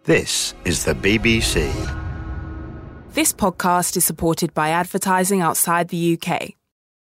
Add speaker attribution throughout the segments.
Speaker 1: This is the BBC.
Speaker 2: This podcast is supported by advertising outside the UK.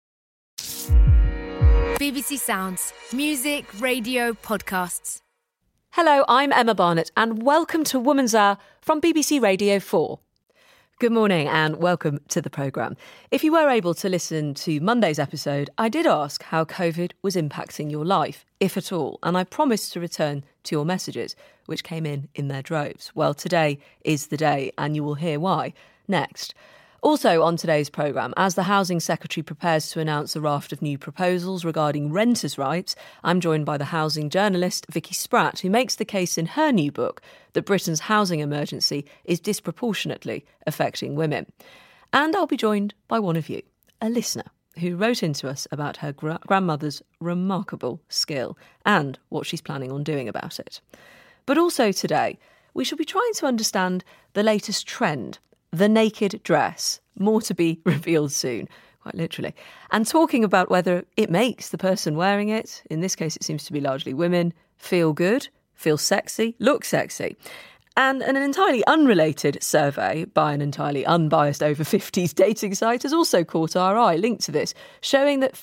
Speaker 3: BBC Sounds. Music, radio, podcasts.
Speaker 4: Hello, I'm Emma Barnett and welcome to Woman's Hour from BBC Radio 4. Good morning and welcome to the programme. If you were able to listen to Monday's episode, I did ask how COVID was impacting your life, if at all, and I promised to return to your messages, which came in their droves. Well, today is the day and you will hear why next. Also on today's programme, as the Housing Secretary prepares to announce a raft of new proposals regarding renters' rights, I'm joined by the housing journalist Vicky Spratt, who makes the case in her new book that Britain's housing emergency is disproportionately affecting women. And I'll be joined by one of you, a listener, who wrote into us about her grandmother's remarkable skill and what she's planning on doing about it. But also today, we shall be trying to understand the latest trend, the naked dress, more to be revealed soon, quite literally, and talking about whether it makes the person wearing it, in this case it seems to be largely women, feel good, feel sexy, look sexy. And an entirely unrelated survey by an entirely unbiased over 50s dating site has also caught our eye, linked to this, showing that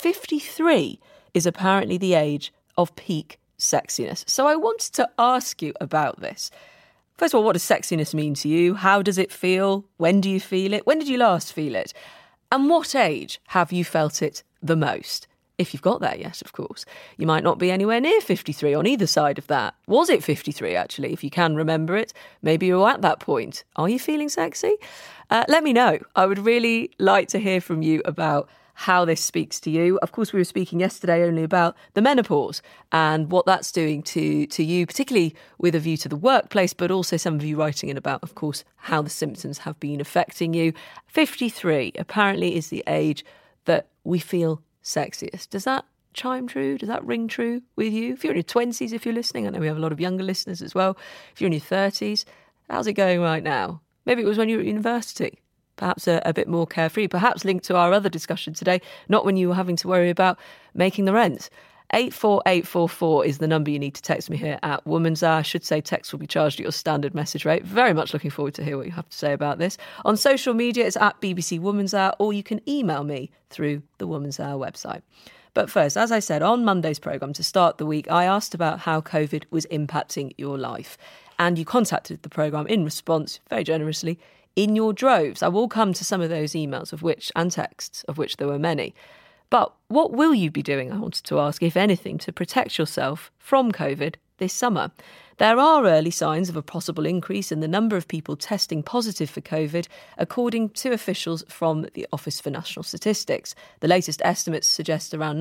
Speaker 4: 53 is apparently the age of peak sexiness. So I wanted to ask you about this. First of all, what does sexiness mean to you? How does it feel? When do you feel it? When did you last feel it? And what age have you felt it the most? If you've got there yet, of course. You might not be anywhere near 53 on either side of that. Was it 53, actually, if you can remember it? Maybe you're at that point. Are you feeling sexy? Let me know. I would really like to hear from you about how this speaks to you. Of course, we were speaking yesterday only about the menopause and what that's doing to you, particularly with a view to the workplace, but also some of you writing in about, of course, how the symptoms have been affecting you. 53 apparently is the age that we feel sexiest. Does that chime true? Does that ring true with you? If you're in your 20s, if you're listening, I know we have a lot of younger listeners as well. If you're in your 30s, how's it going right now? Maybe it was when you were at university. Perhaps a bit more carefree, perhaps linked to our other discussion today, not when you were having to worry about making the rent. 84844 is the number you need to text me here at Woman's Hour. I should say text will be charged at your standard message rate. Very much looking forward to hear what you have to say about this. On social media, it's at BBC Woman's Hour, or you can email me through the Woman's Hour website. But first, as I said, on Monday's programme, to start the week, I asked about how COVID was impacting your life. And you contacted the programme in response, very generously, in your droves. I will come to some of those emails and texts, of which there were many. But what will you be doing, I wanted to ask, if anything, to protect yourself from COVID this summer? There are early signs of a possible increase in the number of people testing positive for COVID, according to officials from the Office for National Statistics. The latest estimates suggest around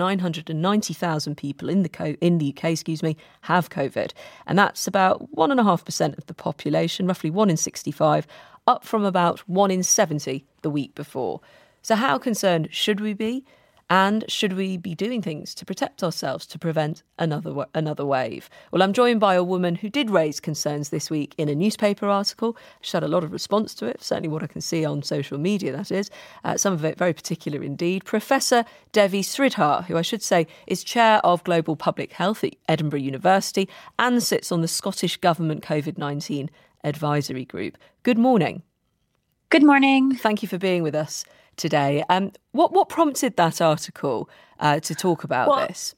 Speaker 4: 990,000 people in the UK, have COVID. And that's about 1.5% of the population, roughly 1 in 65, up from about 1 in 70 the week before. So how concerned should we be? And should we be doing things to protect ourselves to prevent another wave? Well, I'm joined by a woman who did raise concerns this week in a newspaper article. She had a lot of response to it, certainly what I can see on social media, that is. Some of it very particular indeed. Professor Devi Sridhar, who I should say is Chair of Global Public Health at Edinburgh University and sits on the Scottish Government COVID-19 Advisory Group. Good morning.
Speaker 5: Good morning.
Speaker 4: Thank you for being with us today. What prompted that article to talk about this?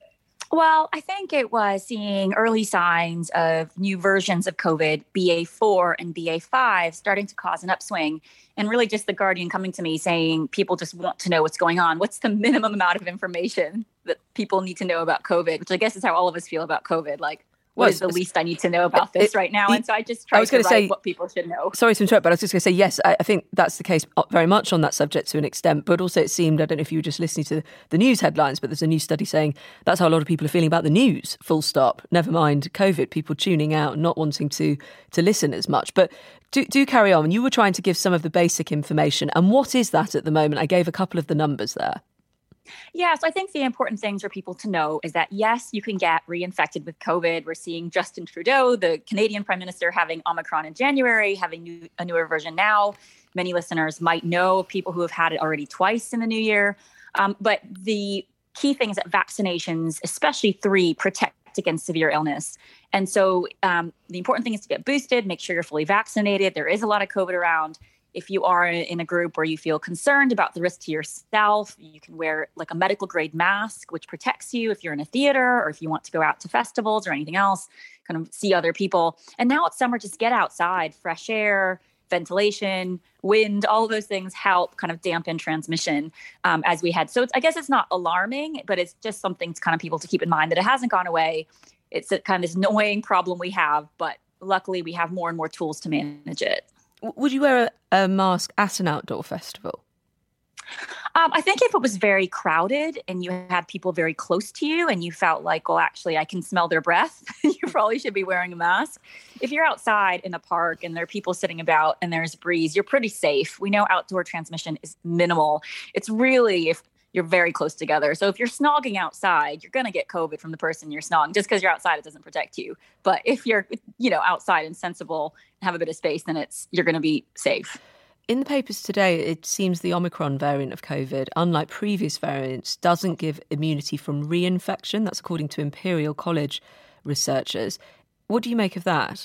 Speaker 5: Well, I think it was seeing early signs of new versions of COVID, BA4 and BA5, starting to cause an upswing. And really just The Guardian coming to me saying people just want to know what's going on. What's the minimum amount of information that people need to know about COVID, which I guess is how all of us feel about COVID. Like, what is the least I need to know about this right now? And so I just tried to write what people should know.
Speaker 4: Sorry to interrupt, but I was just going to say, yes, I think that's the case very much on that subject to an extent. But also it seemed, I don't know if you were just listening to the news headlines, but there's a new study saying that's how a lot of people are feeling about the news, full stop. Never mind COVID, people tuning out, not wanting to listen as much. But do carry on. You were trying to give some of the basic information. And what is that at the moment? I gave a couple of the numbers there.
Speaker 5: Yeah, so I think the important things for people to know is that, yes, you can get reinfected with COVID. We're seeing Justin Trudeau, the Canadian Prime Minister, having Omicron in January, having a newer version now. Many listeners might know of people who have had it already twice in the new year. But the key thing is that vaccinations, especially 3, protect against severe illness. And so the important thing is to get boosted, make sure you're fully vaccinated. There is a lot of COVID around. If you are in a group where you feel concerned about the risk to yourself, you can wear like a medical grade mask, which protects you if you're in a theater or if you want to go out to festivals or anything else, kind of see other people. And now it's summer, just get outside, fresh air, ventilation, wind, all of those things help kind of dampen transmission as we head. So I guess it's not alarming, but it's just something to kind of people to keep in mind that it hasn't gone away. It's a kind of this annoying problem we have, but luckily we have more and more tools to manage it.
Speaker 4: Would you wear a mask at an outdoor festival?
Speaker 5: I think if it was very crowded and you had people very close to you and you felt like, well, actually, I can smell their breath, you probably should be wearing a mask. If you're outside in a park and there are people sitting about and there's a breeze, you're pretty safe. We know outdoor transmission is minimal. It's really if you're very close together. So if you're snogging outside, you're going to get COVID from the person you're snogging. Just because you're outside, it doesn't protect you. But if you're, outside and sensible and have a bit of space, then you're going to be safe.
Speaker 4: In the papers today, it seems the Omicron variant of COVID, unlike previous variants, doesn't give immunity from reinfection. That's according to Imperial College researchers. What do you make of that?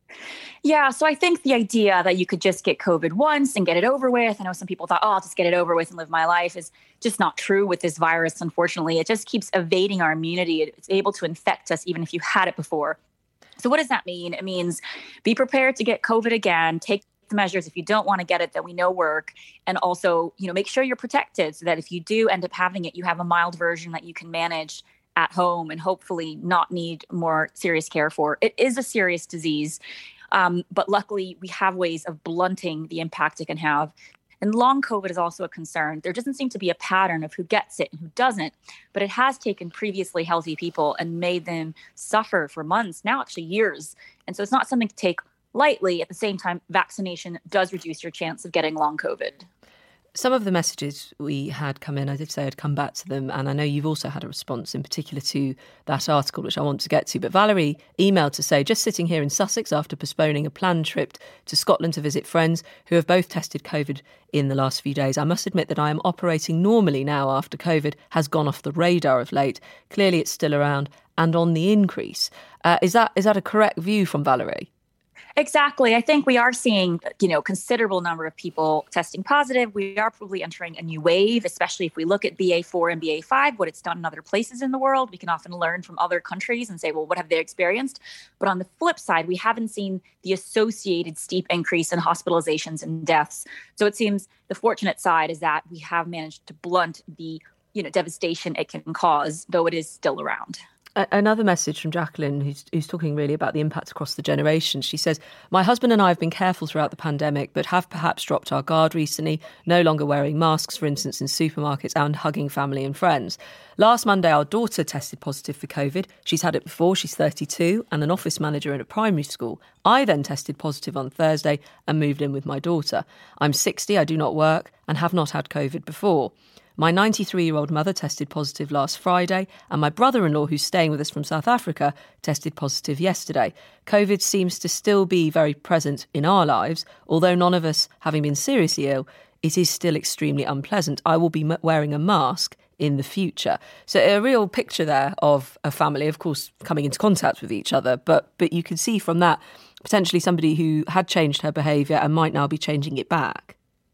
Speaker 5: Yeah, so I think the idea that you could just get COVID once and get it over with, I know some people thought, I'll just get it over with and live my life, is just not true with this virus, unfortunately. It just keeps evading our immunity. It's able to infect us even if you had it before. So what does that mean? It means be prepared to get COVID again, take the measures if you don't want to get it that we know work, and also, make sure you're protected so that if you do end up having it, you have a mild version that you can manage at home and hopefully not need more serious care for. It is a serious disease, but luckily we have ways of blunting the impact it can have. And long COVID is also a concern. There doesn't seem to be a pattern of who gets it and who doesn't, but it has taken previously healthy people and made them suffer for months, now actually years. And so it's not something to take lightly. At the same time, vaccination does reduce your chance of getting long COVID.
Speaker 4: Some of the messages we had come in, I did say I'd come back to them, and I know you've also had a response in particular to that article, which I want to get to. But Valerie emailed to say, just sitting here in Sussex after postponing a planned trip to Scotland to visit friends who have both tested COVID in the last few days. I must admit that I am operating normally now after COVID has gone off the radar of late. Clearly it's still around and on the increase. Is that a correct view from Valerie?
Speaker 5: Exactly. I think we are seeing, considerable number of people testing positive. We are probably entering a new wave, especially if we look at BA4 and BA5, what it's done in other places in the world. We can often learn from other countries and say, well, what have they experienced? But on the flip side, we haven't seen the associated steep increase in hospitalizations and deaths. So it seems the fortunate side is that we have managed to blunt the, devastation it can cause, though it is still around.
Speaker 4: Another message from Jacqueline, who's talking really about the impact across the generations. She says, my husband and I have been careful throughout the pandemic, but have perhaps dropped our guard recently, no longer wearing masks, for instance, in supermarkets, and hugging family and friends. Last Monday, our daughter tested positive for COVID. She's had it before, she's 32, and an office manager in a primary school. I then tested positive on Thursday and moved in with my daughter. I'm 60, I do not work, and have not had COVID before. My 93-year-old mother tested positive last Friday, and my brother-in-law, who's staying with us from South Africa, tested positive yesterday. COVID seems to still be very present in our lives, although none of us having been seriously ill, it is still extremely unpleasant. I will be wearing a mask in the future. So a real picture there of a family, of course, coming into contact with each other, but you can see from that potentially somebody who had changed her behaviour and might now be changing it back.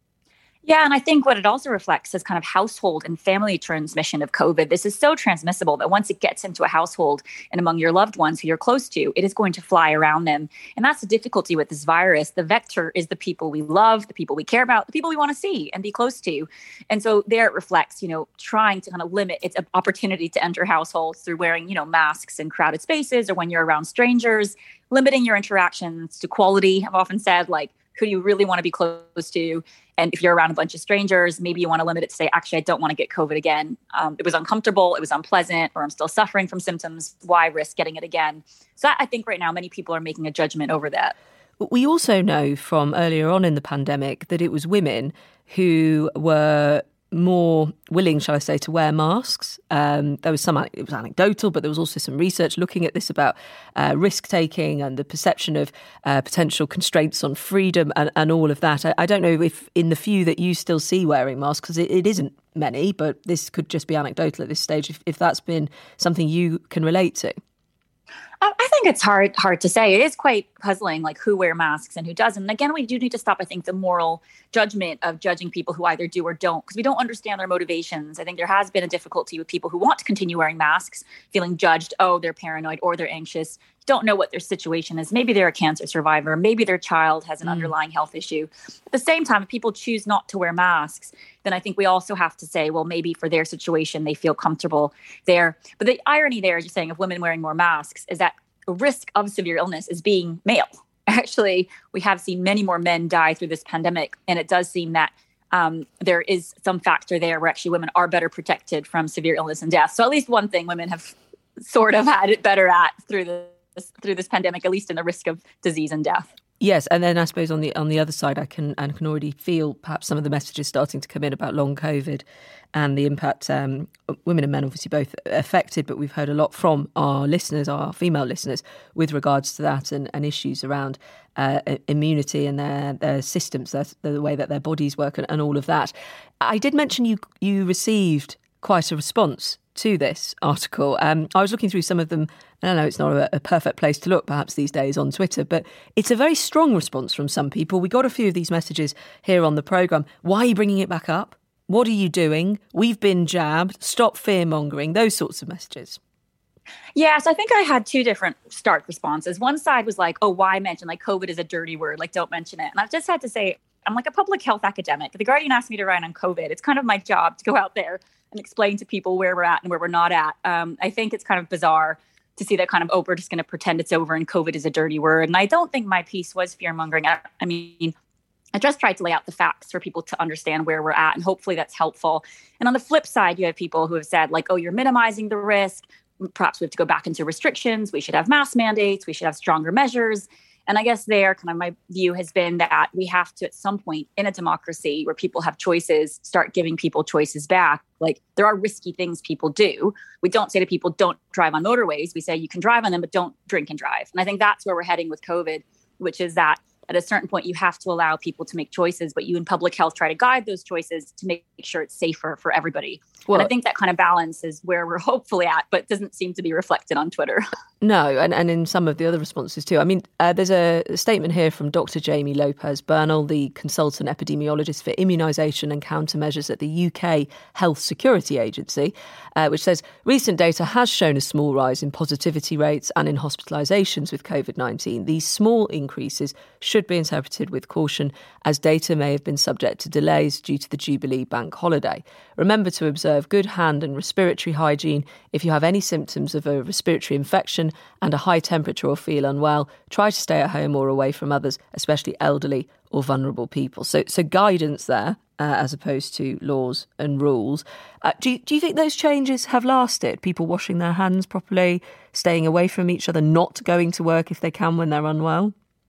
Speaker 5: Yeah, and I think what it also reflects is kind of household and family transmission of COVID. This is so transmissible that once it gets into a household and among your loved ones who you're close to, it is going to fly around them. And that's the difficulty with this virus. The vector is the people we love, the people we care about, the people we want to see and be close to. And so there it reflects, trying to kind of limit its opportunity to enter households through wearing, masks in crowded spaces or when you're around strangers, limiting your interactions to quality. I've often said, who you really want to be close to. And if you're around a bunch of strangers, maybe you want to limit it to say, actually, I don't want to get COVID again. It was uncomfortable, it was unpleasant, or I'm still suffering from symptoms. Why risk getting it again? So I think right now, many people are making a judgment over that.
Speaker 4: We also know from earlier on in the pandemic that it was women who were more willing, shall I say, to wear masks. There was it was anecdotal, but there was also some research looking at this about risk-taking and the perception of potential constraints on freedom and all of that. I don't know if in the few that you still see wearing masks, because it isn't many, but this could just be anecdotal at this stage, if that's been something you can relate to.
Speaker 5: I think it's hard to say. It is quite puzzling, like who wear masks and who doesn't. And again, we do need to stop, I think, the moral judgment of judging people who either do or don't, because we don't understand their motivations. I think there has been a difficulty with people who want to continue wearing masks, feeling judged. Oh, they're paranoid or they're anxious. Don't know what their situation is. Maybe they're a cancer survivor. Maybe their child has an underlying health issue. At the same time, if people choose not to wear masks, then I think we also have to say, well, maybe for their situation, they feel comfortable there. But the irony there, as you're saying, of women wearing more masks is that the risk of severe illness is being male. Actually, we have seen many more men die through this pandemic. And it does seem that there is some factor there where actually women are better protected from severe illness and death. So at least one thing women have sort of had it better at through this pandemic, at least in the risk of disease and death.
Speaker 4: Yes, and then I suppose on the other side, I can already feel perhaps some of the messages starting to come in about long COVID and the impact. Women and men obviously both affected, but we've heard a lot from our listeners, our female listeners, with regards to that and issues around immunity and their systems, the way that their bodies work and all of that. I did mention you received quite a response to this article. I was looking through some of them. I know it's not a perfect place to look perhaps these days on Twitter, but it's a very strong response from some people. We got a few of these messages here on the programme. Why are you bringing it back up? What are you doing? We've been jabbed. Stop fear-mongering. Those sorts of messages.
Speaker 5: Yes, I think I had two different stark responses. One side was like, oh, why mention? Like, COVID is a dirty word. Like, don't mention it. And I've just had to say, I'm like a public health academic. The Guardian asked me to write on COVID. It's kind of my job to go out there and explain to people where we're at and where we're not at. I think it's kind of bizarre to see that kind of, oh, we're just going to pretend it's over and COVID is a dirty word. And I don't think my piece was fear-mongering. I mean, I just tried to lay out the facts for people to understand where we're at, and hopefully that's helpful. And on the flip side, you have people who have said, like, oh, you're minimizing the risk. Perhaps we have to go back into restrictions. We should have mask mandates. We should have stronger measures. And I guess there, kind of my view has been that we have to, at some point in a democracy where people have choices, start giving people choices back. Like, there are risky things people do. We don't say to people, don't drive on motorways. We say you can drive on them, but don't drink and drive. And I think that's where we're heading with COVID, which is that at a certain point, you have to allow people to make choices, but you in public health try to guide those choices to make sure it's safer for everybody. Well, and I think that kind of balance is where we're hopefully at, but doesn't seem to be reflected on Twitter.
Speaker 4: No, and in some of the other responses too. I mean, there's a statement here from Dr. Jamie Lopez-Bernal, the consultant epidemiologist for immunisation and countermeasures at the UK Health Security Agency, which says recent data has shown a small rise in positivity rates and in hospitalisations with COVID-19. These small increases should be interpreted with caution, as data may have been subject to delays due to the Jubilee bank holiday. Remember to observe good hand and respiratory hygiene. If you have any symptoms of a respiratory infection and a high temperature or feel unwell, try to stay at home or away from others, especially elderly or vulnerable people. So guidance there, as opposed to laws and rules. Do you think those changes have lasted? People washing their hands properly, staying away from each other, not going to work if they can when they're unwell?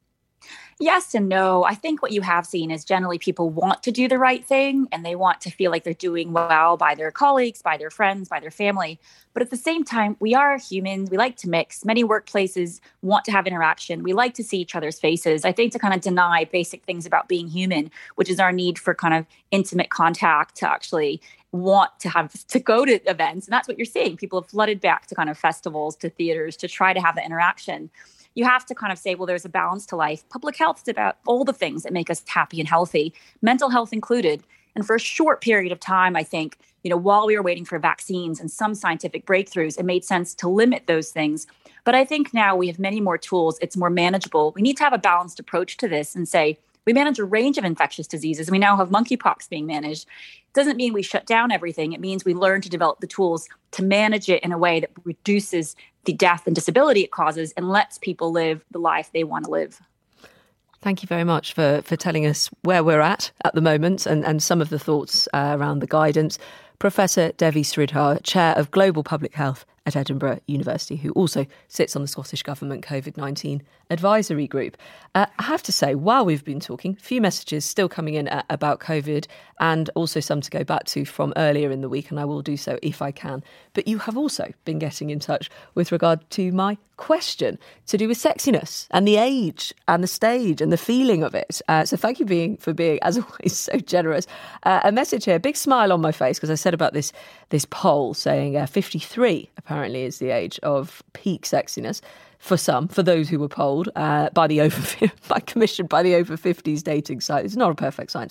Speaker 5: Yes and no. I think what you have seen is generally people want to do the right thing and they want to feel like they're doing well by their colleagues, by their friends, by their family. But at the same time, we are humans. We like to mix. Many workplaces want to have interaction. We like to see each other's faces. I think to kind of deny basic things about being human, which is our need for kind of intimate contact, to actually want to have to go to events. And that's what you're seeing. People have flooded back to kind of festivals, to theaters, to try to have the interaction. You have to kind of say, well, there's a balance to life. Public health is about all the things that make us happy and healthy, mental health included. And for a short period of time, I think, while we were waiting for vaccines and some scientific breakthroughs, it made sense to limit those things. But I think now we have many more tools. It's more manageable. We need to have a balanced approach to this and say, we manage a range of infectious diseases. We now have monkeypox being managed. It doesn't mean we shut down everything. It means we learn to develop the tools to manage it in a way that reduces the death and disability it causes and lets people live the life they want to live.
Speaker 4: Thank you very much for telling us where we're at the moment and some of the thoughts around the guidance. Professor Devi Sridhar, Chair of Global Public Health at Edinburgh University, who also sits on the Scottish Government COVID-19 Advisory Group. I have to say, while we've been talking, a few messages still coming in about COVID and also some to go back to from earlier in the week, and I will do so if I can. But you have also been getting in touch with regard to my question to do with sexiness and the age and the stage and the feeling of it. So thank you for being, as always, so generous. A message here, big smile on my face, because I said about this poll saying 53 apparently apparently is the age of peak sexiness for some, for those who were polled commissioned by the over 50s dating site. It's not a perfect science.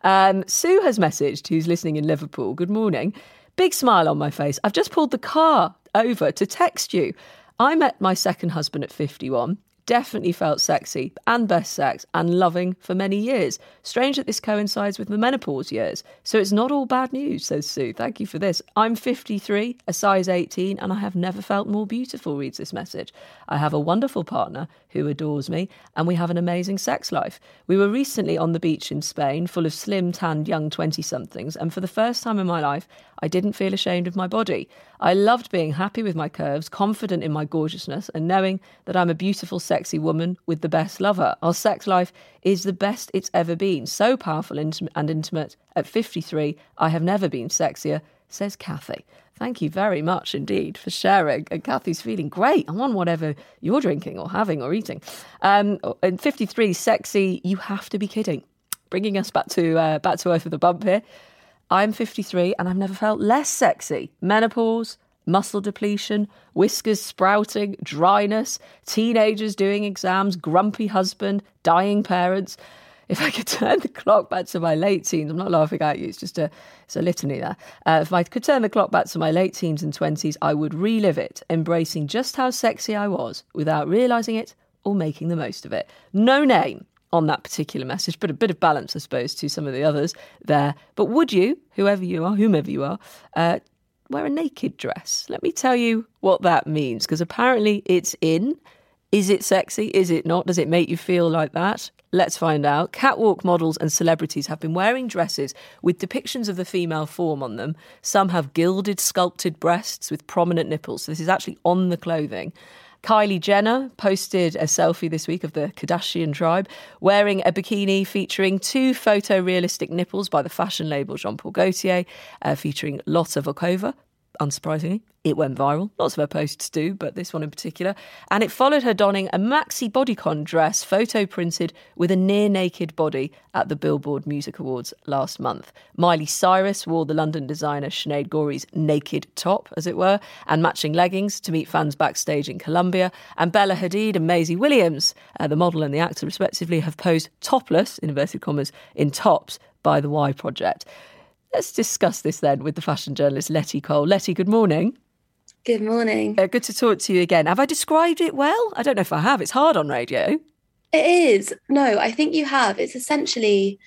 Speaker 4: Sue has messaged, who's listening in Liverpool. Good morning. Big smile on my face. I've just pulled the car over to text you. I met my second husband at 51. Definitely felt sexy and best sex and loving for many years. Strange that this coincides with the menopause years. So it's not all bad news, says Sue. Thank you for this. I'm 53, a size 18, and I have never felt more beautiful, reads this message. I have a wonderful partner who adores me, and we have an amazing sex life. We were recently on the beach in Spain, full of slim, tanned young 20-somethings, and for the first time in my life, I didn't feel ashamed of my body. I loved being happy with my curves, confident in my gorgeousness, and knowing that I'm a beautiful, sexy woman with the best lover. Our sex life is the best it's ever been. So powerful and intimate. At 53, I have never been sexier, says Kathy. Thank you very much indeed for sharing. And Kathy's feeling great. I'm on whatever you're drinking or having or eating. And 53, sexy, you have to be kidding. Bringing us back to Earth with a bump here. I'm 53 and I've never felt less sexy. Menopause, muscle depletion, whiskers sprouting, dryness, teenagers doing exams, grumpy husband, dying parents. If I could turn the clock back to my late teens, I'm not laughing at you, it's a litany there. If I could turn the clock back to my late teens and 20s, I would relive it, embracing just how sexy I was without realising it or making the most of it. No name on that particular message, but a bit of balance, I suppose, to some of the others there. But would you, whomever you are, wear a naked dress? Let me tell you what that means, because apparently it's in. Is it sexy? Is it not? Does it make you feel like that? Let's find out. Catwalk models and celebrities have been wearing dresses with depictions of the female form on them. Some have gilded, sculpted breasts with prominent nipples. So this is actually on the clothing. Kylie Jenner posted a selfie this week of the Kardashian tribe wearing a bikini featuring 2 photorealistic nipples by the fashion label Jean Paul Gaultier, featuring Lotta Volkova. Unsurprisingly, it went viral. Lots of her posts do, but this one in particular. And it followed her donning a maxi bodycon dress photo printed with a near-naked body at the Billboard Music Awards last month. Miley Cyrus wore the London designer Sinead Gorey's naked top, as it were, and matching leggings to meet fans backstage in Colombia. And Bella Hadid and Maisie Williams, the model and the actor respectively, have posed topless, in inverted commas, in tops by the Y Project. Let's discuss this then with the fashion journalist Letty Cole. Letty, good morning.
Speaker 6: Good morning.
Speaker 4: Good to talk to you again. Have I described it well? I don't know if I have. It's hard on radio.
Speaker 6: It is. No, I think you have. It's essentially,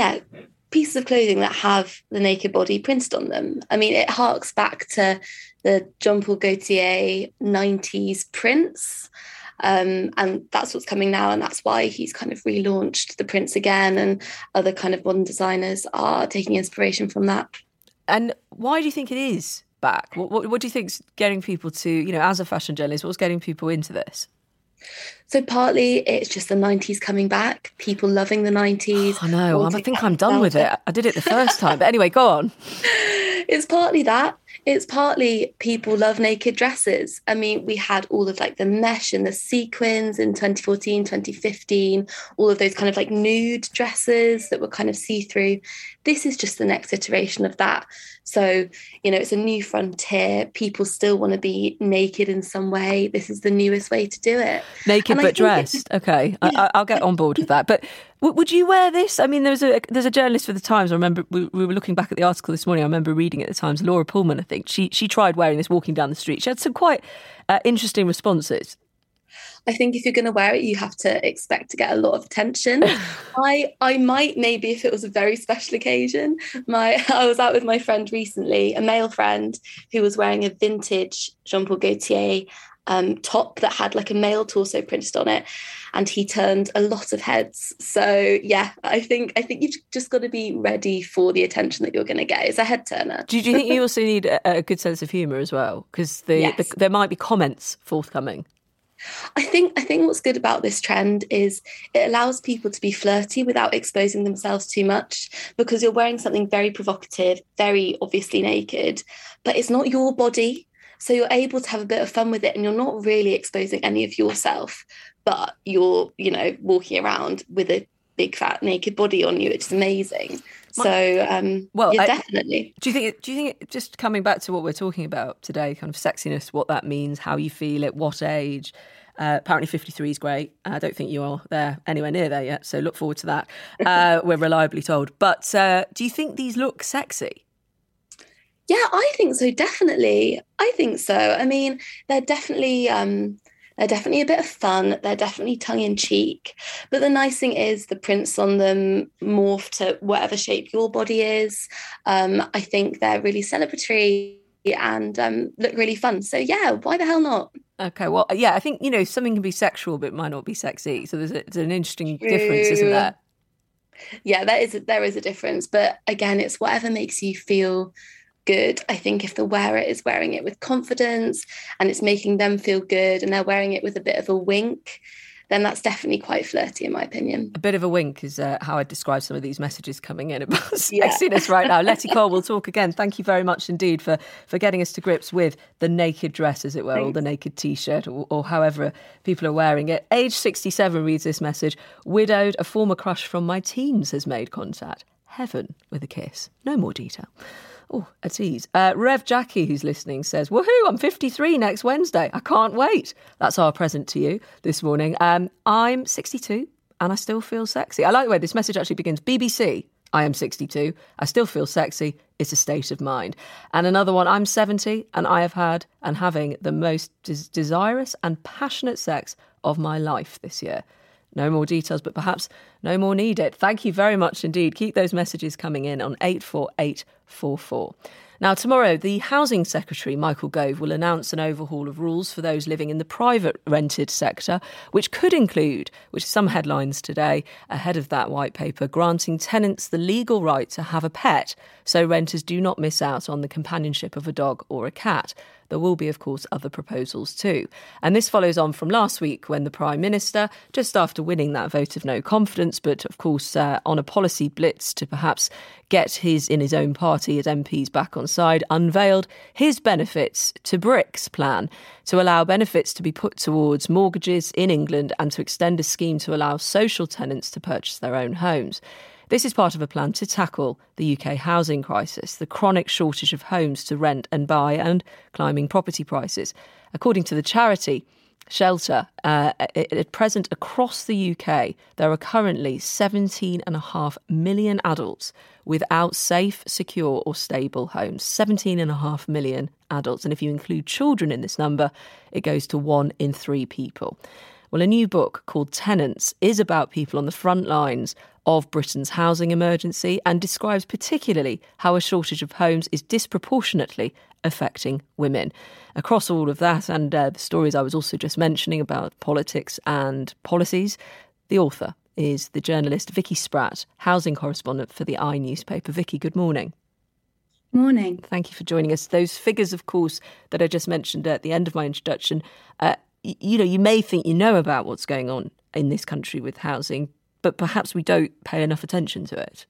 Speaker 6: pieces of clothing that have the naked body printed on them. I mean, it harks back to the Jean Paul Gaultier 90s prints. And that's what's coming now, and that's why he's kind of relaunched the prints again, and other kind of modern designers are taking inspiration from that. And
Speaker 4: why do you think it is back? What do you think's getting people to, as a fashion journalist, what's getting people into this?
Speaker 6: So partly it's just the 90s coming back, people loving the 90s.
Speaker 4: I know, I think I'm done with it. I did it the first time, but anyway, go on.
Speaker 6: It's partly that. It's partly people love naked dresses. I mean, we had all of like the mesh and the sequins in 2014, 2015, all of those kind of like nude dresses that were kind of see-through. This is just the next iteration of that. So, it's a new frontier. People still want to be naked in some way. This is the newest way to do it.
Speaker 4: Naked but dressed. Okay, yeah. I'll get on board with that. But would you wear this? I mean, there's a journalist for the Times. I remember we were looking back at the article this morning. I remember reading at the Times, Laura Pullman, I think. She tried wearing this walking down the street. She had some quite interesting responses.
Speaker 6: I think if you're going to wear it, you have to expect to get a lot of attention. I might, maybe if it was a very special occasion. I was out with my friend recently, a male friend, who was wearing a vintage Jean Paul Gaultier top that had like a male torso printed on it, and he turned a lot of heads. So yeah, I think you've just got to be ready for the attention that you're going to get. It's a head turner.
Speaker 4: Do you think you also need a good sense of humour as well? Because there might be comments forthcoming.
Speaker 6: I think what's good about this trend is it allows people to be flirty without exposing themselves too much, because you're wearing something very provocative, very obviously naked, but it's not your body. So you're able to have a bit of fun with it, and you're not really exposing any of yourself, but you're, walking around with a big fat naked body on you, which is amazing. So definitely.
Speaker 4: Do you think just coming back to what we're talking about today, kind of sexiness, what that means, how you feel at what age? Apparently 53 is great. I don't think you are there anywhere near there yet, so look forward to that. We're reliably told. But do you think these look sexy?
Speaker 6: Yeah, I think so, definitely. I think so. I mean, they're definitely a bit of fun. They're definitely tongue-in-cheek. But the nice thing is the prints on them morph to whatever shape your body is. I think they're really celebratory and look really fun. So yeah, why the hell not?
Speaker 4: Okay, well, yeah, I think, something can be sexual but it might not be sexy. So there's an interesting difference, isn't there?
Speaker 6: Yeah, there is a difference. But again, it's whatever makes you feel good. I think if the wearer is wearing it with confidence and it's making them feel good and they're wearing it with a bit of a wink, then that's definitely quite flirty in my opinion.
Speaker 4: A bit of a wink is how I describe some of these messages coming in about sexiness right now. Letty Cole, we'll talk again. Thank you very much indeed for getting us to grips with the naked dress, as it were, or the naked T-shirt, or however people are wearing it. Age 67 reads this message. Widowed, a former crush from my teens has made contact. Heaven with a kiss. No more detail. Oh, a tease. Rev Jackie, who's listening, says, woohoo, I'm 53 next Wednesday. I can't wait. That's our present to you this morning. I'm 62 and I still feel sexy. I like the way this message actually begins. BBC, I am 62. I still feel sexy. It's a state of mind. And another one, I'm 70 and I have had and having the most desirous and passionate sex of my life this year. No more details, but perhaps no more needed. Thank you very much indeed. Keep those messages coming in on 84844. Now, tomorrow, the Housing Secretary, Michael Gove, will announce an overhaul of rules for those living in the private rented sector, which could include, which are some headlines today, ahead of that white paper, granting tenants the legal right to have a pet so renters do not miss out on the companionship of a dog or a cat. There will be, of course, other proposals too. And this follows on from last week when the Prime Minister, just after winning that vote of no confidence, but of course on a policy blitz to perhaps get in his own party as MPs back on side, unveiled his benefits to bricks plan to allow benefits to be put towards mortgages in England and to extend a scheme to allow social tenants to purchase their own homes. This is part of a plan to tackle the UK housing crisis, the chronic shortage of homes to rent and buy and climbing property prices. According to the charity Shelter, at present across the UK, there are currently 17.5 million adults without safe, secure or stable homes. 17.5 million adults. And if you include children in this number, it goes to 1 in 3 people. Well, a new book called Tenants is about people on the front lines of Britain's housing emergency and describes particularly how a shortage of homes is disproportionately affecting women. Across all of that and the stories I was also just mentioning about politics and policies, the author is the journalist Vicky Spratt, housing correspondent for the I newspaper. Vicky, good morning.
Speaker 7: Morning.
Speaker 4: Thank you for joining us. Those figures, of course, that I just mentioned at the end of my introduction, you may think you know about what's going on in this country with housing, but perhaps we don't pay enough attention to it.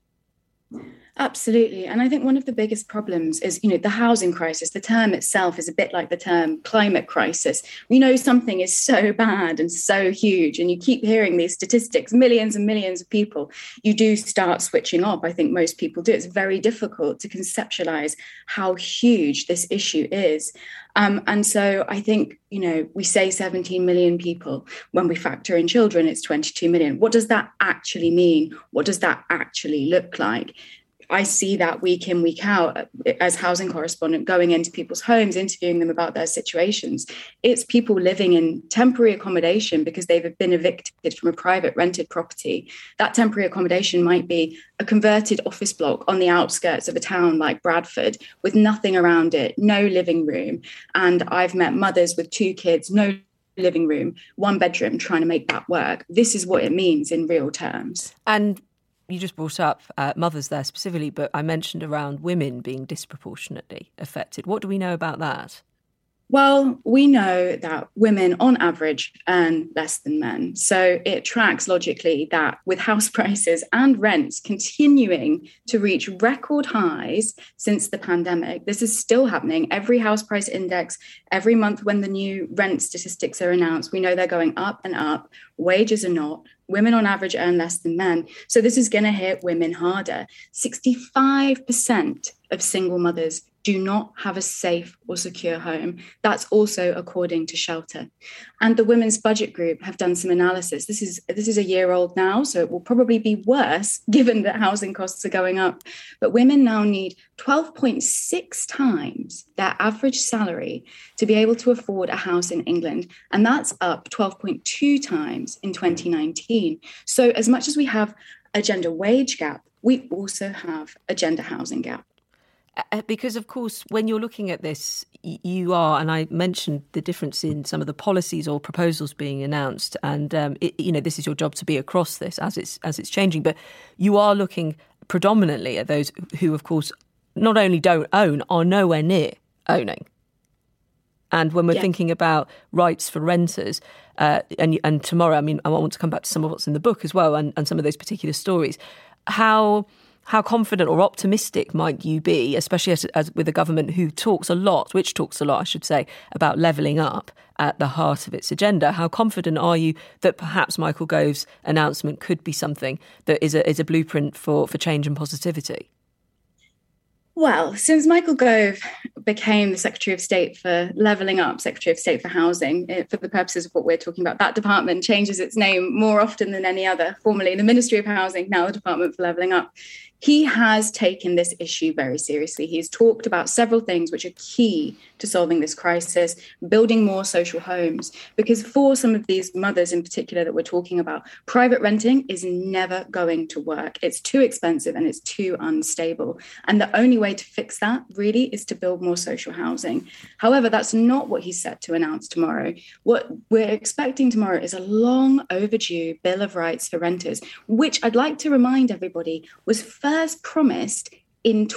Speaker 7: Absolutely. And I think one of the biggest problems is, the housing crisis. The term itself is a bit like the term climate crisis. We know something is so bad and so huge, and you keep hearing these statistics, millions and millions of people. You do start switching off. I think most people do. It's very difficult to conceptualize how huge this issue is. And so I think, we say 17 million people. When we factor in children, it's 22 million. What does that actually mean? What does that actually look like? I see that week in, week out as housing correspondent, going into people's homes, interviewing them about their situations. It's people living in temporary accommodation because they've been evicted from a private rented property. That temporary accommodation might be a converted office block on the outskirts of a town like Bradford with nothing around it, no living room. And I've met mothers with 2 kids, no living room, 1 bedroom, trying to make that work. This is what it means in real terms.
Speaker 4: And you just brought up mothers there specifically, but I mentioned around women being disproportionately affected. What do we know about that?
Speaker 7: Well, we know that women on average earn less than men. So it tracks logically that with house prices and rents continuing to reach record highs since the pandemic, this is still happening. Every house price index, every month when the new rent statistics are announced, we know they're going up and up. Wages are not. Women on average earn less than men. So this is going to hit women harder. 65% of single mothers do not have a safe or secure home. That's also according to Shelter. And the Women's Budget Group have done some analysis. This is a year old now, so it will probably be worse given that housing costs are going up. But women now need 12.6 times their average salary to be able to afford a house in England. And that's up 12.2 times in 2019. So as much as we have a gender wage gap, we also have a gender housing gap.
Speaker 4: Because, of course, when you're looking at this, you are, and I mentioned the difference in some of the policies or proposals being announced, and this is your job to be across this as it's changing. But you are looking predominantly at those who, of course, not only don't own, are nowhere near owning. And when we're thinking about rights for renters, and tomorrow, I mean, I want to come back to some of what's in the book as well, and some of those particular stories. How confident or optimistic might you be, especially as with a government who talks a lot, I should say, about levelling up at the heart of its agenda? How confident are you that perhaps Michael Gove's announcement could be something that is a blueprint for change and positivity?
Speaker 7: Well, since Michael Gove became the Secretary of State for Levelling Up, Secretary of State for Housing, for the purposes of what we're talking about, that department changes its name more often than any other, formerly the Ministry of Housing, now the Department for Levelling Up. He has taken this issue very seriously. He's talked about several things which are key to solving this crisis, building more social homes, because for some of these mothers in particular that we're talking about, private renting is never going to work. It's too expensive and it's too unstable. And the only way to fix that really is to build more social housing. However, that's not what he's set to announce tomorrow. What we're expecting tomorrow is a long overdue Bill of Rights for renters, which I'd like to remind everybody was first promised in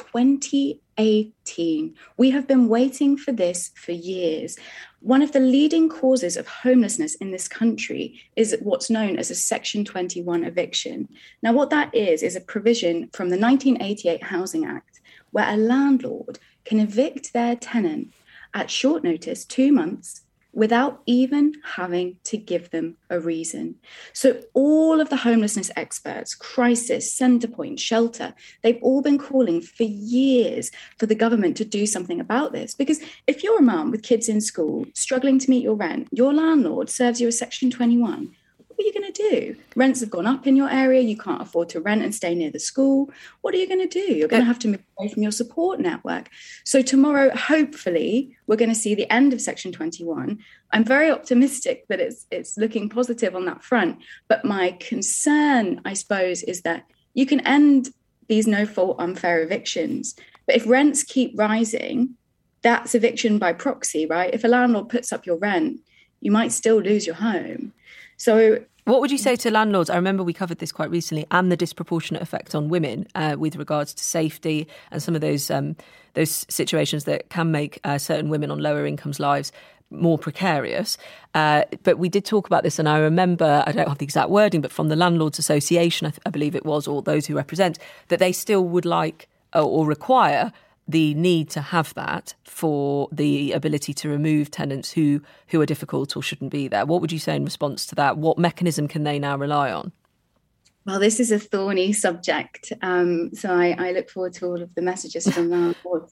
Speaker 7: 2018. We have been waiting for this for years. One of the leading causes of homelessness in this country is what's known as a Section 21 eviction. Now, what that is a provision from the 1988 Housing Act, where a landlord can evict their tenant at short notice, 2 months, without even having to give them a reason. So all of the homelessness experts, Crisis, Centrepoint, Shelter, they've all been calling for years for the government to do something about this. Because if you're a mum with kids in school, struggling to meet your rent, your landlord serves you a Section 21, what are you going to do? Rents have gone up in your area. You can't afford to rent and stay near the school. What are you going to do? You're going to have to move away from your support network. So tomorrow, hopefully, we're going to see the end of Section 21. I'm very optimistic that it's looking positive on that front. But my concern, I suppose, is that you can end these no-fault unfair evictions. But if rents keep rising, that's eviction by proxy, right? If a landlord puts up your rent, you might still lose your home. So
Speaker 4: what would you say to landlords? I remember we covered this quite recently, and the disproportionate effect on women with regards to safety and some of those situations that can make certain women on lower incomes' lives more precarious. But we did talk about this, and I remember, I don't have the exact wording, but from the Landlords Association, I believe it was, or those who represent, that they still would like or require the need to have that for the ability to remove tenants who are difficult or shouldn't be there. What would you say in response to that? What mechanism can they now rely on?
Speaker 7: Well, this is a thorny subject. So I look forward to all of the messages from landlords.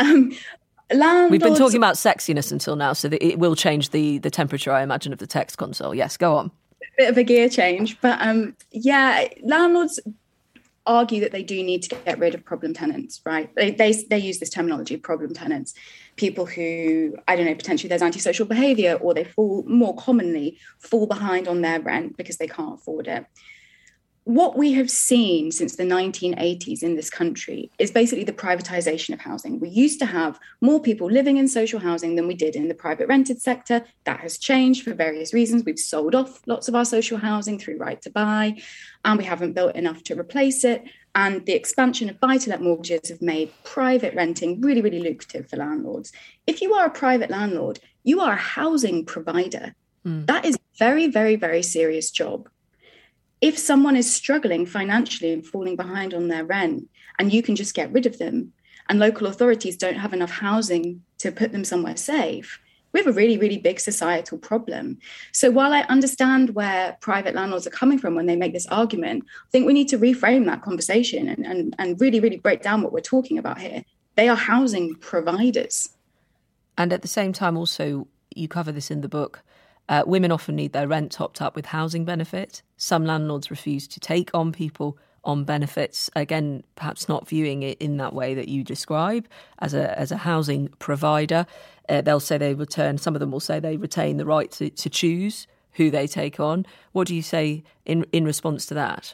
Speaker 4: We've been talking about sexiness until now, so that it will change the temperature, I imagine, of the text console. Yes, go on.
Speaker 7: Bit of a gear change. But landlords argue that they do need to get rid of problem tenants, right? They use this terminology, problem tenants, people who, I don't know, potentially there's antisocial behaviour, or they more commonly fall behind on their rent because they can't afford it. What we have seen since the 1980s in this country is basically the privatisation of housing. We used to have more people living in social housing than we did in the private rented sector. That has changed for various reasons. We've sold off lots of our social housing through Right to Buy, and we haven't built enough to replace it. And the expansion of buy-to-let mortgages have made private renting really, really lucrative for landlords. If you are a private landlord, you are a housing provider. That is a very, very, very serious job. If someone is struggling financially and falling behind on their rent, and you can just get rid of them, and local authorities don't have enough housing to put them somewhere safe, we have a really, really big societal problem. So while I understand where private landlords are coming from when they make this argument, I think we need to reframe that conversation and really, really break down what we're talking about here. They are housing providers.
Speaker 4: And at the same time, also, you cover this in the book, women often need their rent topped up with housing benefit. Some landlords refuse to take on people on benefits, again, perhaps not viewing it in that way that you describe as a housing provider. They'll say some of them will say they retain the right to choose who they take on. What do you say in response to that?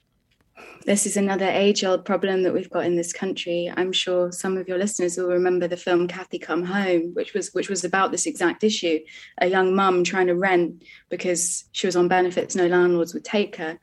Speaker 7: This is another age-old problem that we've got in this country. I'm sure some of your listeners will remember the film Cathy Come Home, which was about this exact issue. A young mum trying to rent because she was on benefits, no landlords would take her.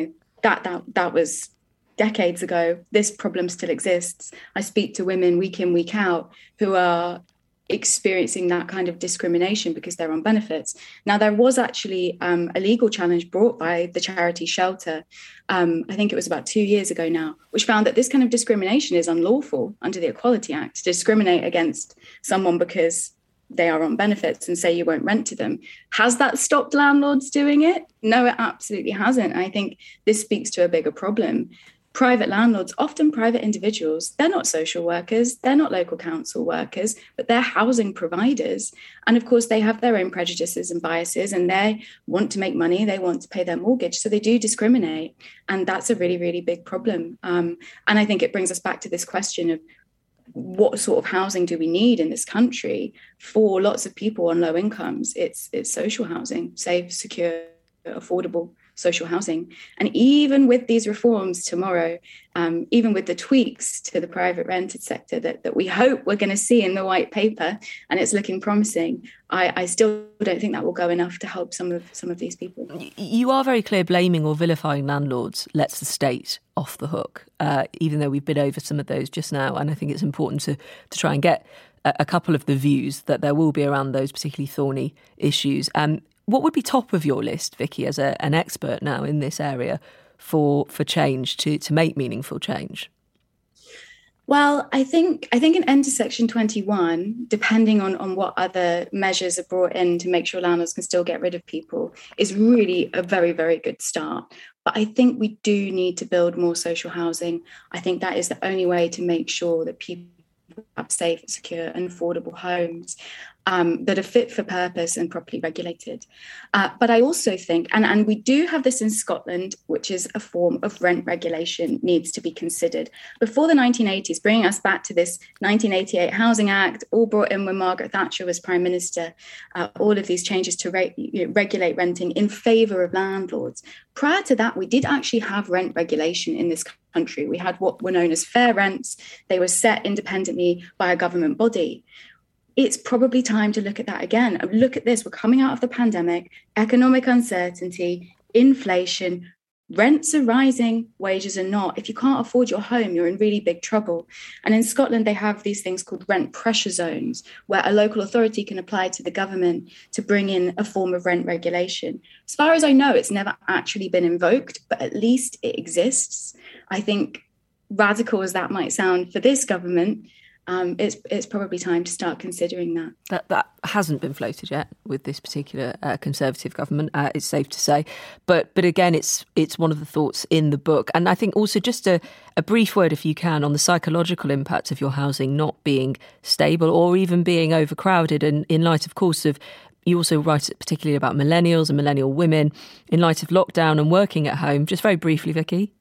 Speaker 7: That was decades ago. This problem still exists. I speak to women week in, week out who are experiencing that kind of discrimination because they're on benefits. Now, there was actually a legal challenge brought by the charity Shelter, I think it was about 2 years ago now, which found that this kind of discrimination is unlawful under the Equality Act, to discriminate against someone because they are on benefits and say you won't rent to them. Has that stopped landlords doing it? No, it absolutely hasn't. I think this speaks to a bigger problem. Private landlords, often private individuals, they're not social workers, they're not local council workers, but they're housing providers. And of course, they have their own prejudices and biases, and they want to make money, they want to pay their mortgage. So they do discriminate. And that's a really, really big problem. And I think it brings us back to this question of what sort of housing do we need in this country for lots of people on low incomes? It's social housing, safe, secure, affordable social housing. And even with these reforms tomorrow, even with the tweaks to the private rented sector that we hope we're going to see in the white paper, and it's looking promising, I still don't think that will go enough to help some of these people.
Speaker 4: You are very clear blaming or vilifying landlords lets the state off the hook, even though we've been over some of those just now. And I think it's important to try and get a couple of the views that there will be around those particularly thorny issues. What would be top of your list, Vicky, as an expert now in this area for change, to make meaningful change?
Speaker 7: Well, I think an end to Section 21, depending on what other measures are brought in to make sure landlords can still get rid of people, is really a very, very good start. But I think we do need to build more social housing. I think that is the only way to make sure that people have safe, secure and affordable homes that are fit for purpose and properly regulated. But I also think, and we do have this in Scotland, which is a form of rent regulation needs to be considered. Before the 1980s, bringing us back to this 1988 Housing Act, all brought in when Margaret Thatcher was Prime Minister, all of these changes to regulate renting in favour of landlords. Prior to that, we did actually have rent regulation in this country. We had what were known as fair rents. They were set independently by a government body. It's probably time to look at that again. Look at this. We're coming out of the pandemic, economic uncertainty, inflation, rents are rising, wages are not. If you can't afford your home, you're in really big trouble. And in Scotland, they have these things called rent pressure zones, where a local authority can apply to the government to bring in a form of rent regulation. As far as I know, it's never actually been invoked, but at least it exists. I think, radical as that might sound for this government, it's probably time to start considering that.
Speaker 4: That hasn't been floated yet with this particular Conservative government, it's safe to say. But again, it's one of the thoughts in the book. And I think also just a brief word, if you can, on the psychological impact of your housing not being stable or even being overcrowded. And in light, of course, of you also write particularly about millennials and millennial women in light of lockdown and working at home. Just very briefly, Vicky.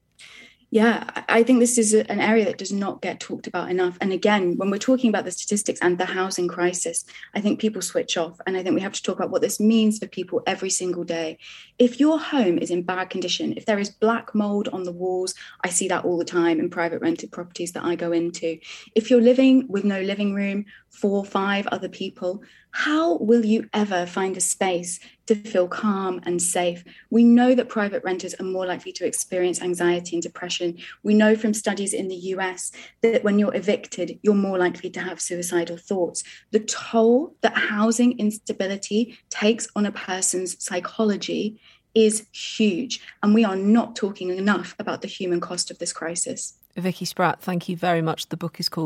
Speaker 7: Yeah, I think this is an area that does not get talked about enough. And again, when we're talking about the statistics and the housing crisis, I think people switch off. And I think we have to talk about what this means for people every single day. If your home is in bad condition, if there is black mold on the walls, I see that all the time in private rented properties that I go into. If you're living with no living room, 4 or 5 other people, how will you ever find a space to feel calm and safe? We know that private renters are more likely to experience anxiety and depression. We know from studies in the US that when you're evicted, you're more likely to have suicidal thoughts. The toll that housing instability takes on a person's psychology is huge. And we are not talking enough about the human cost of this crisis.
Speaker 4: Vicky Spratt, thank you very much. The book is called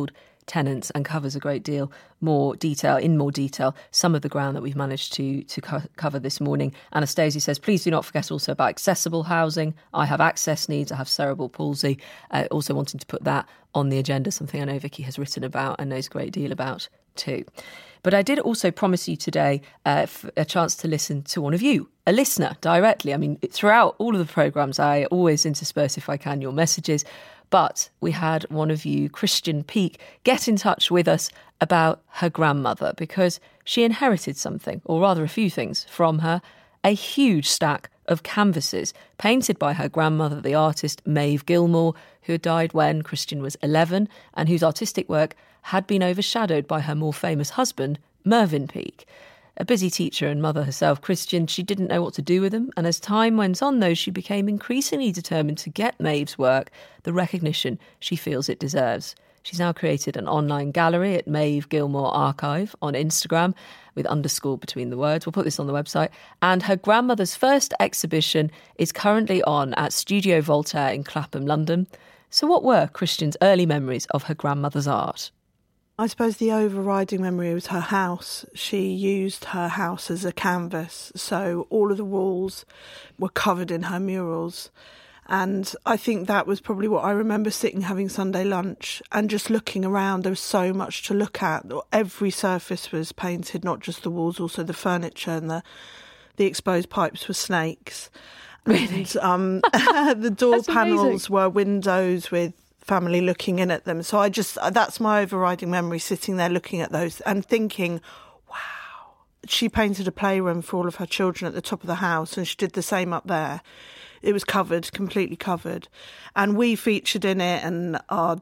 Speaker 4: tenants and covers a great deal more detail, some of the ground that we've managed to cover this morning. Anastasia says, please do not forget also about accessible housing. I have access needs. I have cerebral palsy. Also wanting to put that on the agenda, something I know Vicky has written about and knows a great deal about too. But I did also promise you today a chance to listen to one of you, a listener, directly. I mean, throughout all of the programmes, I always intersperse, if I can, your messages. But we had one of you, Christian Peake, get in touch with us about her grandmother because she inherited something, or rather a few things, from her, a huge stack of canvases painted by her grandmother, the artist Maeve Gilmore, who had died when Christian was 11 and whose artistic work had been overshadowed by her more famous husband, Mervyn Peake. A busy teacher and mother herself, Christian, she didn't know what to do with them, and as time went on, though, she became increasingly determined to get Maeve's work the recognition she feels it deserves. She's now created an online gallery at Maeve Gilmore Archive on Instagram, with underscore between the words. We'll put this on the website. And her grandmother's first exhibition is currently on at Studio Voltaire in Clapham, London. So what were Christian's early memories of her grandmother's art?
Speaker 8: I suppose the overriding memory was her house. She used her house as a canvas, so all of the walls were covered in her murals. And I think that was probably what I remember sitting having Sunday lunch and just looking around. There was so much to look at. Every surface was painted, not just the walls, also the furniture, and the exposed pipes were snakes.
Speaker 4: Really?
Speaker 8: And the door panels were windows with family looking in at them. So that's my overriding memory, sitting there looking at those and thinking, wow. She painted a playroom for all of her children at the top of the house, and she did the same up there. It was covered, completely covered. And we featured in it, and